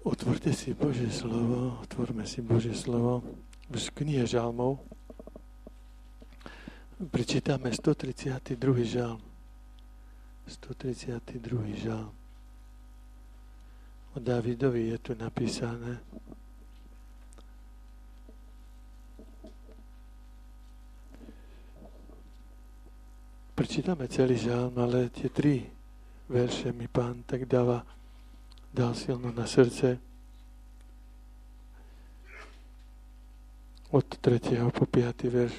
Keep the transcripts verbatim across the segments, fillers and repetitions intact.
Otvorte si Božie slovo, otvorme si Božie slovo v knihe žalmov. Prečítame stotridsiaty druhý žalm. stotridsiaty druhý žalm. O Dávidovi je tu napísané. Prečítame celý žalm, ale tie tri verše mi Pán tak dáva dal silno na srdce od tretieho po piaty verš.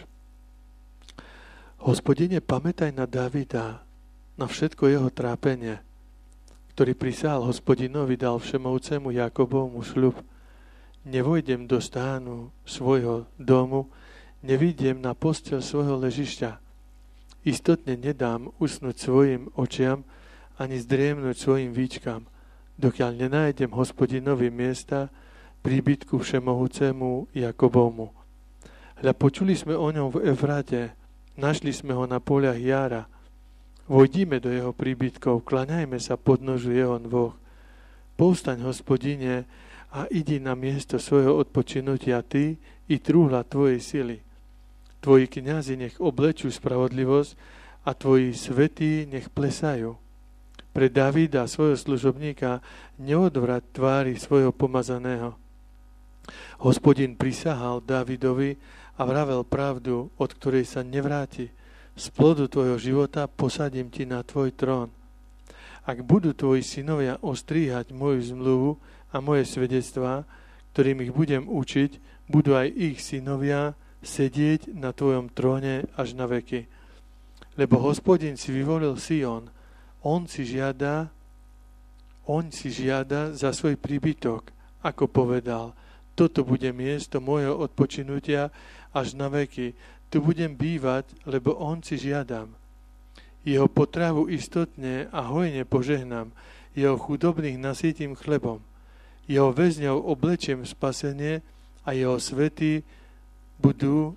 Hospodine, pamätaj na Davida, na všetko jeho trápenie, ktorý prisahal Hospodinovi, dal všemovcému Jakobovmu sľub. Nevojdem do stánu svojho domu, nevidiem na posteľ svojho ležišťa. Istotne nedám usnúť svojim očiam, ani zdriemnúť svojim víčkam, dokiaľ nenájdem Hospodinovi miesta príbytku všemohúcemu Jakobovmu. Hľa, počuli sme o ňom v Efrate, našli sme ho na poliach Jára. Vojdíme do jeho príbytkov, klaňajme sa pod nožu jeho nôh. Povstaň, Hospodine, a idi na miesto svojho odpočinutia ty i trúhla tvojej sily. Tvoji kňazi nech oblečú spravodlivosť a tvoji svätí nech plesajú. Pre Davida, svojho služobníka, neodvrať tvári svojho pomazaného. Hospodin prisahal Davidovi a vravel pravdu, od ktorej sa nevráti. Z plodu tvojho života posadím ti na tvoj trón. Ak budú tvoji synovia ostríhať moju zmluvu a moje svedectvá, ktorým ich budem učiť, budú aj ich synovia sedieť na tvojom tróne až na veky. Lebo Hospodin si vyvolil Sion, On si žiada, on si žiada za svoj príbytok, ako povedal, toto bude miesto môjho odpočinutia až na veky. Tu budem bývať, lebo on si žiadam. Jeho potravu istotne a hojne požehnám, jeho chudobných nasýtim chlebom. Jeho väzňov oblečiem v spasenie a jeho svety budú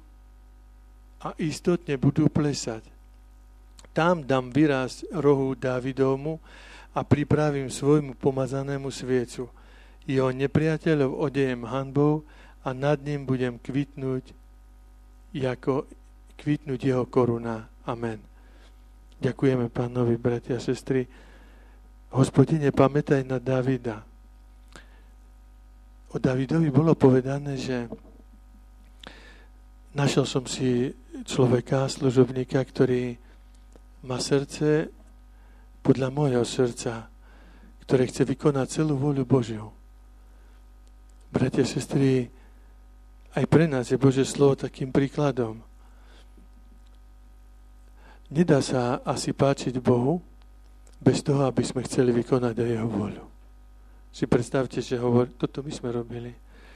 a istotne budú plesať. Tam dám vyrásť rohu Dávidovmu a pripravím svojmu pomazanému sviecu. Jeho nepriateľov odejem hanbou a nad ním budem kvitnúť, ako kvitnúť jeho koruna. Amen. Ďakujeme Pánovi, bratia a sestry. Hospodine, pamätaj na Davida. O Davidovi bolo povedané, že našiel som si človeka, služobníka, ktorý má srdce podľa môjho srdca, ktoré chce vykonať celú vôľu Božiu. Bratia a sestry, aj pre nás je Božie slovo takým príkladom. Nedá sa asi páčiť Bohu bez toho, aby sme chceli vykonať aj jeho vôľu. Si predstavte, že hovor, toto my sme robili.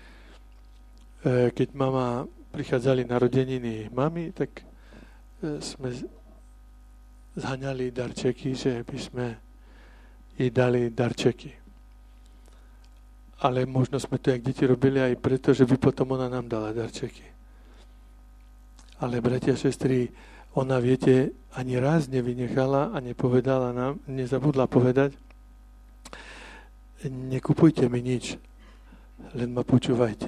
Keď mama prichádzali narodeniny mami, tak sme zhaňali darčeky, že by sme jej dali darčeky. Ale možno sme to, jak deti, robili aj preto, že by potom ona nám dala darčeky. Ale, bratia a sestry, ona, viete, ani raz nevynechala a nepovedala nám, nezabudla povedať, nekupujte mi nič, len ma počúvajte.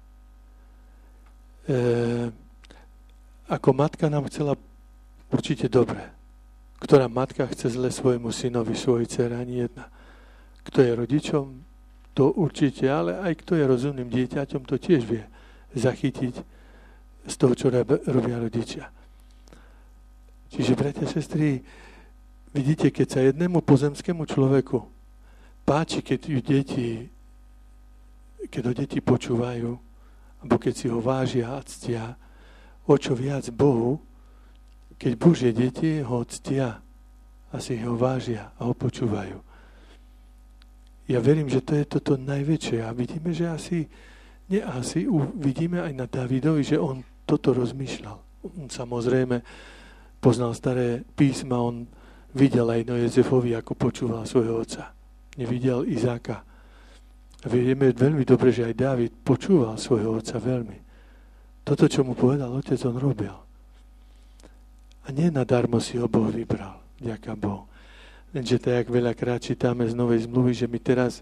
E, ako matka nám chcela určite dobre. Ktorá matka chce zle svojmu synovi, svojej dcere, ani jedna. Kto je rodičom, to určite, ale aj kto je rozumným dieťaťom, to tiež vie zachytiť z toho, čo robia rodičia. Čiže, bratia a sestry, vidíte, keď sa jednému pozemskému človeku páči, keď ju deti, keď ho deti počúvajú, alebo keď si ho vážia a ctia, o čo viac Bohu, keď Božie deti ho ctia a si ho vážia a ho počúvajú. Ja verím, že to je toto najväčšie a vidíme, že asi, nie asi, vidíme aj na Dávidovi, že on toto rozmýšľal. On samozrejme poznal staré písma, on videl aj no Jozefovi, ako počúval svojho otca. Nevidel Izáka. A vieme veľmi dobre, že aj Dávid počúval svojho otca veľmi. Toto, čo mu povedal otec, on robil. A nie nadarmo si ho Boh vybral. Ďaká Bohu. Lenže tak, jak veľakrát čítame z Novej zmluvy, že my teraz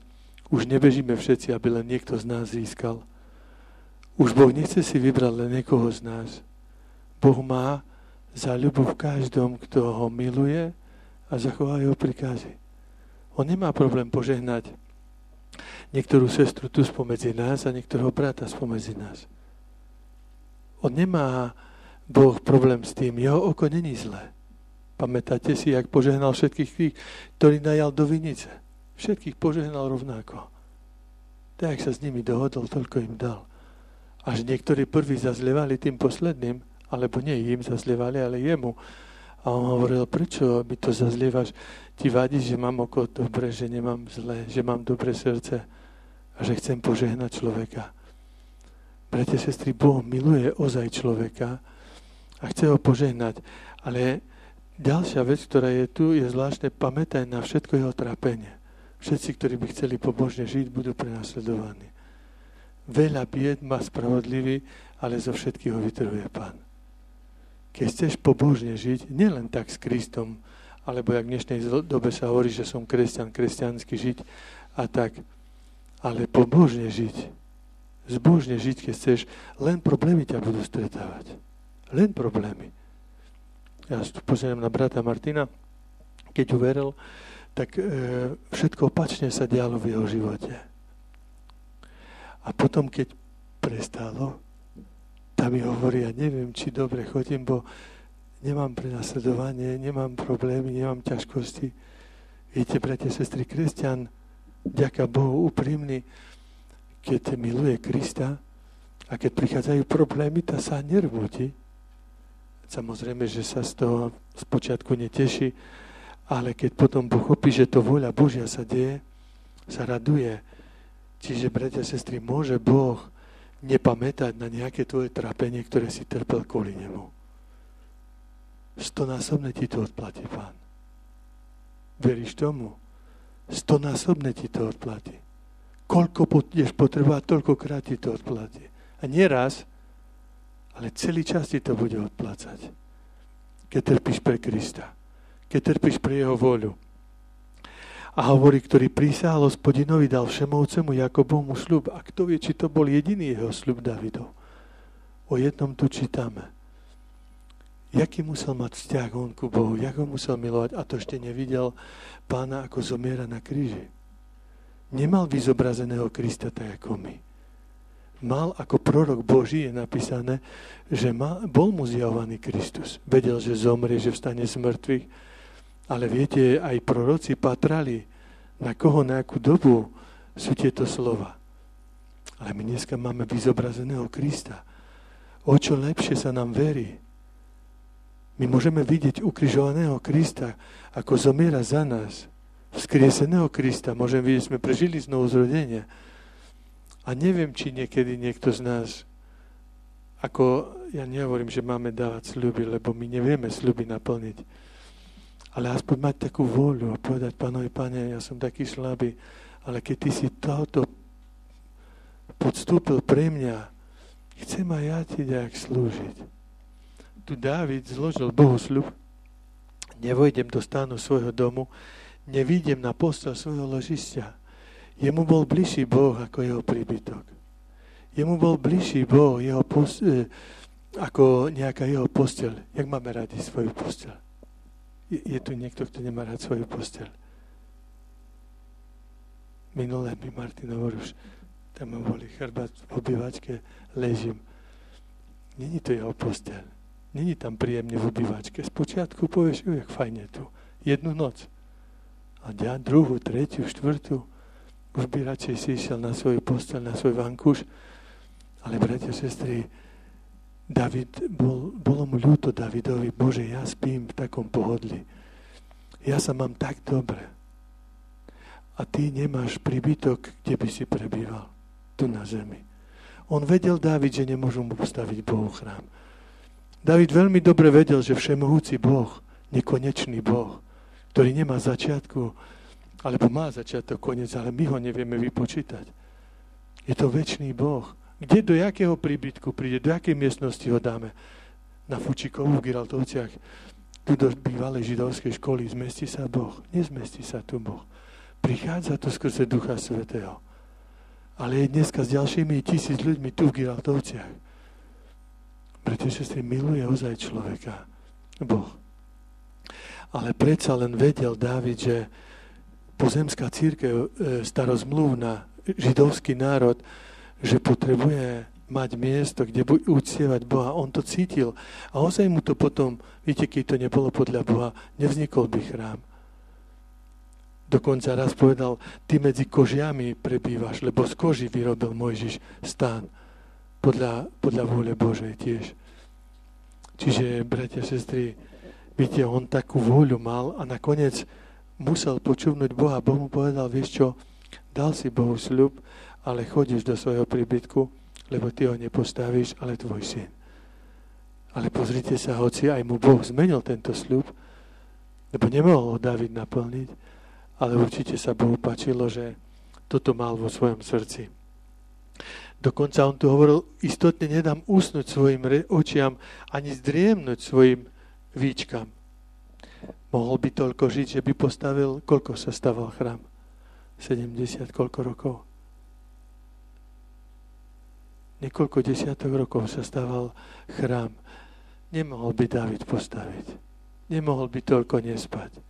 Už nebežíme všetci, aby len niekto z nás získal. Už Boh nechce si vybrať len niekoho z nás. Boh má záľubu v každom, kto ho miluje a zachová jeho prikázy. On nemá problém požehnať niektorú sestru tu spomedzi nás a niektorého brata spomedzi nás. On nemá Boh problém s tým. Jeho oko není zlé. Pamätáte si, jak požehnal všetkých tých, ktorí najal do vinice. Všetkých požehnal rovnako. Tak, jak sa s nimi dohodol, toľko im dal. Až niektorí prví zazlievali tým posledným, alebo nie im zazlievali, ale jemu. A on hovoril, prečo mi to zazlievaš? Ti vadí, že mám oko dobre, že nemám zlé, že mám dobré srdce a že chcem požehnať človeka. Bratia, sestry, Boh miluje ozaj človeka a chce ho požehnať. Ale ďalšia vec, ktorá je tu, je zvláštne, pamätaj na všetko jeho trápenie. Všetci, ktorí by chceli pobožne žiť, budú prenasledovaní. Veľa bied má spravodlivý, ale zo všetkých ho vytrhuje Pán. Keď chceš pobožne žiť, nielen tak s Kristom, alebo jak v dnešnej dobe sa hovorí, že som kresťan, kresťansky žiť a tak, ale pobožne žiť, zbožne žiť, keď chceš, len problémy ťa budú stretávať. Len problémy. Ja tu pozerám na brata Martina, keď uveril, tak e, všetko opačne sa dialo v jeho živote. A potom, keď prestalo, tam mi hovorí, ja neviem, či dobre chodím, bo nemám prenasledovanie, nemám problémy, nemám ťažkosti. Viete, bratia, sestry, kresťan, ďaká Bohu úprimný, keď miluje Krista a keď prichádzajú problémy, tá sa nervúti. Samozrejme, že sa z toho spočiatku neteší, ale keď potom pochopí, že to vôľa Božia sa deje, sa raduje. Čiže, bratia, sestry, môže Boh nepamätať na nejaké tvoje trápenie, ktoré si trpel kvôli nemu. Stonásobne ti to odplatí, Pán. Veríš tomu? Stonásobne ti to odplatí. Koľko budeš potrebovať, toľkokrát ti to odplatí. A nie raz, ale celý čas ti to bude odplácať. Keď trpíš pre Krista. Keď trpíš pre jeho voľu. A hovorí, ktorý prísahal Hospodinovi, dal všemovcemu Jakobovmu sľub. A kto vie, či to bol jediný jeho sľub Davidov. O jednom tu čítame. Jaký musel mať vzťah on ku Bohu, jak ho musel milovať. A to ešte nevidel Pána, ako zomiera na kríži. Nemal vyzobrazeného Krista tak ako my. Mal ako prorok Boží, je napísané, že mal, bol mu zjavovaný Kristus. Vedel, že zomrie, že vstane z mŕtvych. Ale viete, aj proroci patrali, na koho, na akú dobu sú tieto slova. Ale my dneska máme vyzobrazeného Krista. O čo lepšie sa nám verí. My môžeme vidieť ukrižovaného Krista, ako zomiera za nás. Vzkrieseného Krista. Môžeme vidieť, sme prežili znovu zrodenie. A neviem, či niekedy niekto z nás, ako ja nehovorím, že máme dávať sľuby, lebo my nevieme sľuby naplniť. Ale aspoň mať takú vôľu a povedať, Pánovi, Pane, ja som taký slabý, ale keď Ty si toto podstúpil pre mňa, chcem aj ja Ti nejak slúžiť. Tu Dávid zložil Bohu sľub, nevojdem do stánu svojho domu, nevídem na posteľ svojho ložišťa. Jemu bol bližší Boh ako jeho príbytok. Jemu bol bližší Boh jeho posteľ, ako nejaká jeho posteľ. Jak máme radi svoju posteľ? Je tu niekto, kto nemá rád svoju posteľ. Minulé mi Martin hovoril, už tam ma boli chrbát v obývačke, ležím. Není to jeho posteľ. Není tam príjemne v obývačke. Spočiatku povieš, jo, jak fajne tu. Jednu noc. A ja druhú, tretiu, štvrtú. Už by radšej si išiel na svoju posteľ, na svoj vankúš. Ale bratia, sestry, David, bol, bolo mu ľúto Davidovi, Bože, ja spím v takom pohodlí. Ja sa mám tak dobre. A ty nemáš príbytok, kde by si prebýval. Tu na zemi. On vedel, David, že nemôžu mu postaviť Bohu chrám. David veľmi dobre vedel, že všemohúci Boh, nekonečný Boh, ktorý nemá začiatku, alebo má začiatok, koniec, ale my ho nevieme vypočítať. Je to večný Boh. Kde, do jakého príbytku príde, do jakej miestnosti ho dáme? Na Fučíkovu v Giraltovciach, tu do bývalej židovskej školy, zmestí sa Boh? Nezmestí sa tu Boh. Prichádza to skrze Ducha Svätého. Ale je dneska s ďalšími tisíc ľuďmi tu v Gilaltovciach. Pretože si miluje ozaj človeka Boh. Ale predsa len vedel Dávid, že pozemská cirkev, starozmluvná, židovský národ, že potrebuje mať miesto, kde bude uctievať Boha. On to cítil. A ozaj mu to potom, viete, keď to nebolo podľa Boha, nevznikol by chrám. Dokonca raz povedal, ty medzi kožiami prebývaš, lebo z koži vyrobil Mojžiš stán. Podľa, podľa vôle Božej tiež. Čiže, bratia, sestry, viete, on takú vôľu mal a nakoniec musel počúvnuť Boha. Boh mu povedal, vieš čo, dal si Bohu sľub, ale chodíš do svojho príbytku, lebo ty ho nepostavíš, ale tvoj syn. Ale pozrite sa, hoci aj mu Boh zmenil tento sľub, lebo nemohol ho Dávid naplniť, ale určite sa Bohu páčilo, že toto mal vo svojom srdci. Dokonca on tu hovoril, istotne nedám usnúť svojim očiam, ani zdriemnúť svojim víčkam. Mohol by toľko žiť, že by postavil, koľko sa staval chrám? sedemdesiat, koľko rokov? Niekoľko desiatok rokov sa staval chrám. Nemohol by Dávid postaviť. Nemohol by toľko nespať.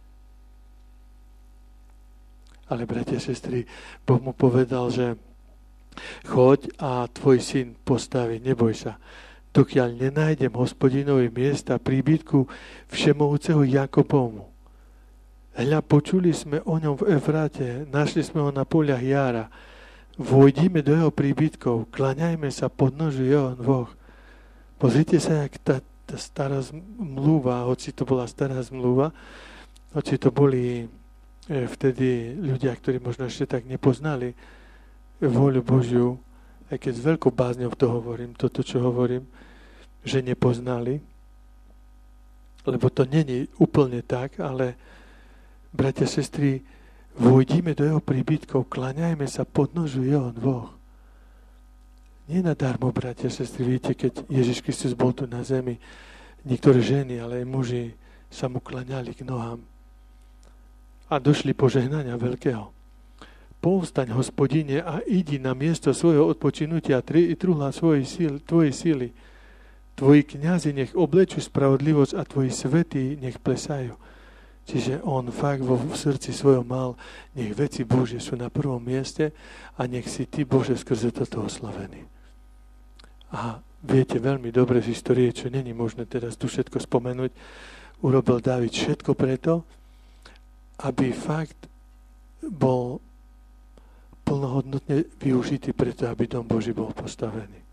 Ale, bratia, sestry, Boh mu povedal, že choď a tvoj syn postaví, neboj sa. Dokiaľ nenájdem Hospodinovi miesta príbytku všemohúceho Jakobovmu. Hľa, počuli sme o ňom v Efráte, našli sme ho na poliach Jára. Vojdime do jeho príbytkov, klaňajme sa pod nožu jeho nôh. Pozrite sa, jak tá, tá stará zmluva, hoci to bola stará zmluva, hoci to boli vtedy ľudia, ktorí možno ešte tak nepoznali vôľu Božiu, aj keď s veľkou bázňou to hovorím, toto, čo hovorím, že nepoznali, lebo to není úplne tak, ale bratia, sestry, vojdíme do jeho príbytkov, klaňajme sa pod nožu jeho nôh. Nie nadarmo, bratia, sestry, viete, keď Ježiš Kristus bol tu na zemi, niektoré ženy, ale aj muži sa mu klaňali k nohám. A došli požehnania veľkého. Povstaň, Hospodine, a idi na miesto svojho odpočinutia, tri truhla svojej síly, tvojej síly. Tvoji kňazi nech oblečú spravodlivosť a tvoji svätí nech plesajú. Čiže on fakt vo srdci svojom mal, nech veci Božie sú na prvom mieste a nech si ty, Bože, skrze toto oslavený. A viete veľmi dobre z histórie, čo není možné teraz tu všetko spomenúť, urobil Dávid všetko preto, aby fakt bol plnohodnotne využitý preto, aby dom Boží bol postavený.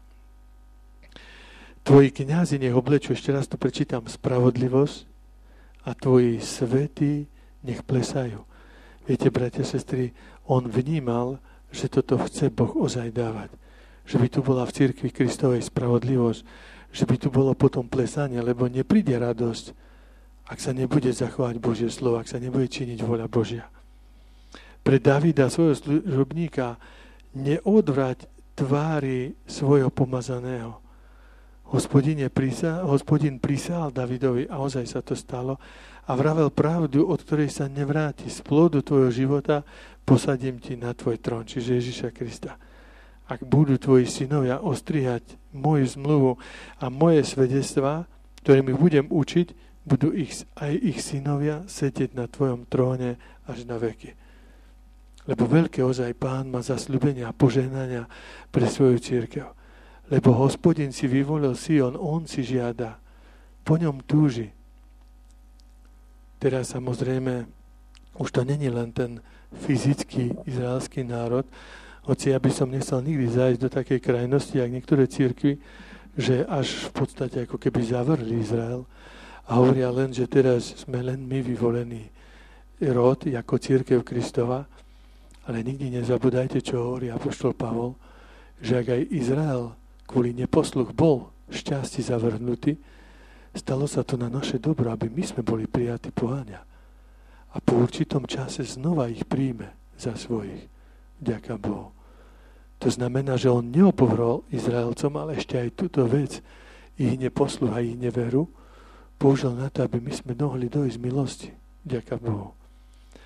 Tvoji kňazi nech oblečú, ešte raz to prečítam, spravodlivosť a tvoji svätí nech plesajú. Viete, bratia, sestry, on vnímal, že toto chce Boh ozaj dávať. Že by tu bola v cirkvi Kristovej spravodlivosť, že by tu bolo potom plesanie, lebo nepríde radosť, ak sa nebude zachovať Božie slovo, ak sa nebude činiť vôľa Božia. Pre Davida, svojho služobníka, neodvrať tvári svojho pomazaného. Hospodine prisá, hospodin prisál Davidovi, a ozaj sa to stalo, a vravel pravdu, od ktorej sa nevráti. Z plodu tvojho života posadím ti na tvoj trón, čiže Ježiša Krista. Ak budú tvoji synovia ostrihať moju zmluvu a moje svedectvá, ktorými budem učiť, budú ich, aj ich synovia sedieť na tvojom tróne až na veky. Lebo veľké ozaj Pán má zasľúbenia a požehnania pre svoju cirkev. Lebo Hospodin si vyvolil Sion, on si žiada, po ňom túži. Teraz samozrejme, už to není len ten fyzický izraelský národ, hoci ja by som nechcel nikdy zájsť do takej krajnosti, jak niektoré cirkvi, že až v podstate ako keby zavrli Izrael, a hovoria len, že teraz sme len my vyvolení rod ako cirkev Kristova, ale nikdy nezabudajte, čo hovorí apoštol Pavol, že ak aj Izrael kvôli neposluch bol šťastí zavrhnutý, stalo sa to na naše dobro, aby my sme boli prijatí poháňa. A po určitom čase znova ich príjme za svojich. Vďaka Bohu. To znamená, že on neopovrol Izraelcom, ale ešte aj túto vec, ich neposluch a ich neveru, použil na to, aby my sme mohli dojsť milosti. Ďaká Bohu.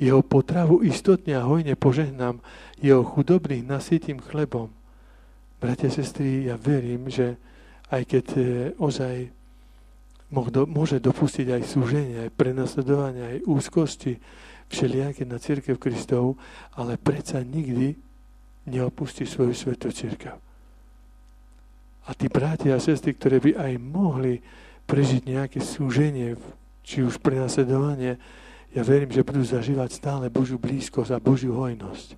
Jeho potravu istotne a hojne požehnám, jeho chudobných nasytím chlebom. Bratia, sestry, ja verím, že aj keď e, ozaj môže dopustiť aj súženie, aj prenasledovanie, aj úzkosti všelijaké na cirkev Kristovu, ale predsa nikdy neopustí svoju svätú cirkev. A tí bratia a sestry, ktoré by aj mohli prežiť nejaké súženie, či už prenasledovanie, ja verím, že budú zažívať stále Božiu blízkosť a Božiu hojnosť.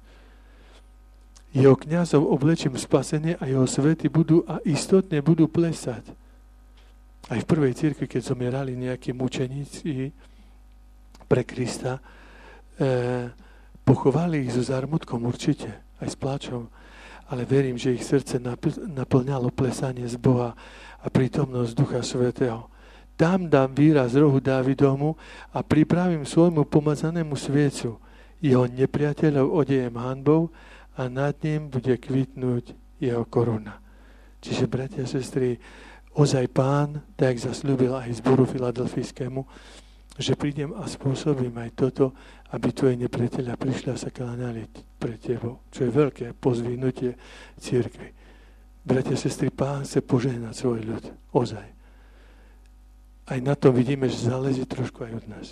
Jeho kňazov oblečím spasenie a jeho svety budú a istotne budú plesať. Aj v prvej cirkvi, keď zomierali nejakí mučeníci pre Krista, eh, pochovali ich so zármutkom určite, aj s pláčom, ale verím, že ich srdce naplňalo plesanie z Boha a prítomnosť Ducha Svätého. Tam dám výraz rohu Dávidovmu a pripravím svojmu pomazanému sviecu. Jeho nepriateľov odejem hanbou a nad ním bude kvitnúť jeho koruna. Čiže, bratia a sestry, ozaj Pán, tak zasľúbil aj zboru filadelfijskému, že prídem a spôsobím aj toto, aby tvoje nepriateľa prišli a sa kláňali pred tebou. Čo je veľké pozvinutie cirkvi. Bratia a sestry, Pán chce požehnať svoj ľud. Ozaj. Aj na tom vidíme, že záleží trošku aj od nás.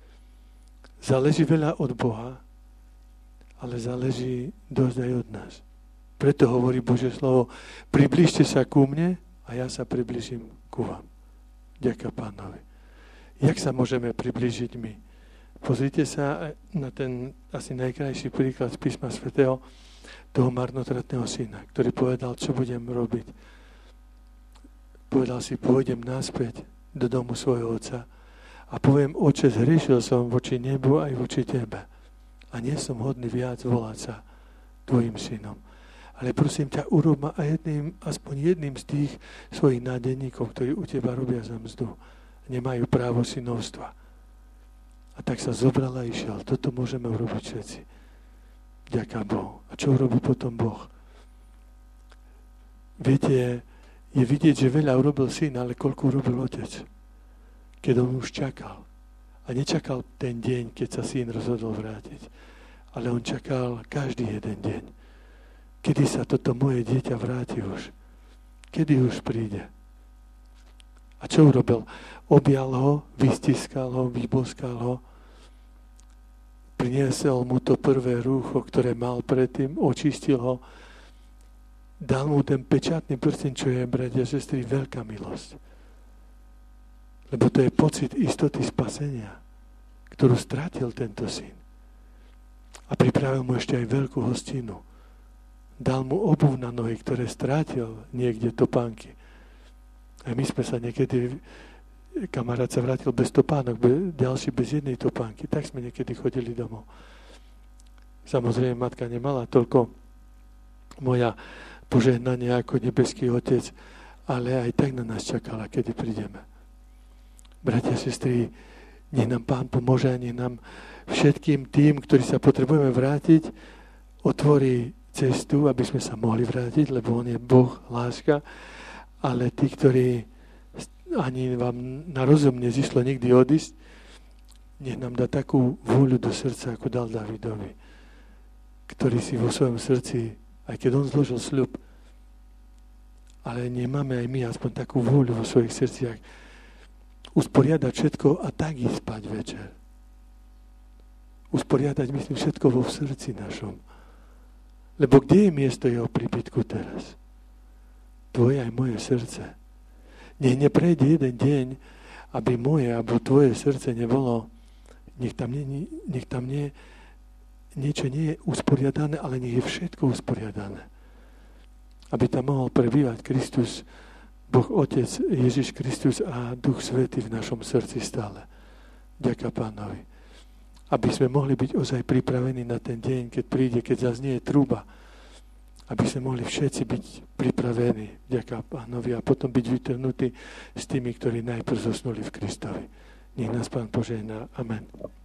Záleží veľa od Boha, ale záleží dosť aj od nás. Preto hovorí Božie slovo, priblížte sa ku mne a ja sa priblížim ku vám. Ďakujem Pánovi. Jak sa môžeme priblížiť my? Pozrite sa na ten asi najkrajší príklad z Písma svätého, toho marnotratného syna, ktorý povedal, čo budem robiť. Povedal si, pôjdem naspäť do domu svojho otca a poviem, oče, zhrešil som voči nebu aj voči tebe a nie som hodný viac volať sa tvojim synom. Ale prosím ťa, urob ma aj jedným, aspoň jedným z tých svojich nádeníkov, ktorí u teba robia za mzdu. Nemajú právo synovstva. A tak sa zobral a išiel. Toto môžeme urobiť všetci. Ďaká Bohu. A čo urobí potom Boh? Viete, je vidieť, že veľa urobil syn, ale koľko urobil otec. Keď on už čakal. A nečakal ten deň, keď sa syn rozhodol vrátiť. Ale on čakal každý jeden deň. Kedy sa toto moje dieťa vráti už? Kedy už príde? A čo urobil? Objal ho, vystiskal ho, vyboskal ho, priniesol mu to prvé rúcho, ktoré mal predtým, očistil ho, dal mu ten pečatný prsteň, čo je, bratia a sestry, veľká milosť. Lebo to je pocit istoty spasenia, ktorú stratil tento syn. A pripravil mu ešte aj veľkú hostinu. Dal mu obuv na nohy, ktoré strátil niekde topánky. A my sme sa niekedy, kamarát sa vrátil bez topánok, ďalší bez jednej topánky. Tak sme niekedy chodili domov. Samozrejme, matka nemala toľko moja požehnanie ako nebeský otec, ale aj tak na nás čakala, kedy prídeme. Bratia a sestry, nech nám Pán pomôže a nech nám všetkým tým, ktorí sa potrebujeme vrátiť, otvorí cestu, aby sme sa mohli vrátiť, lebo on je Boh, láska, ale tí, ktorí ani vám na rozum nezišlo nikdy odísť, nech nám dá takú vôľu do srdca, ako dal Dávidovi, ktorý si vo svojom srdci, aj keď on zložil sľub, ale nemáme aj my aspoň takú vôľu vo svojich srdciach usporiadať všetko a tak ísť spať večer. Usporiadať, myslím, všetko vo srdci našom. Lebo kde je miesto jeho príbytku teraz? Tvoje aj moje srdce. Nech neprejde jeden deň, aby moje alebo tvoje srdce nebolo, nech tam, nie, nech tam nie, niečo nie je usporiadané, ale nech je všetko usporiadané. Aby tam mohol prebývať Kristus, Boh Otec, Ježiš Kristus a Duch Svätý v našom srdci stále. Ďakujem Pánovi. Aby sme mohli byť ozaj pripravení na ten deň, keď príde, keď zaznie trúba. Aby sme mohli všetci byť pripravení, ďakujem Pánovi, a potom byť vytrhnutí s tými, ktorí najprv zosnuli v Kristovi. Nech nás Pán požehná. Amen.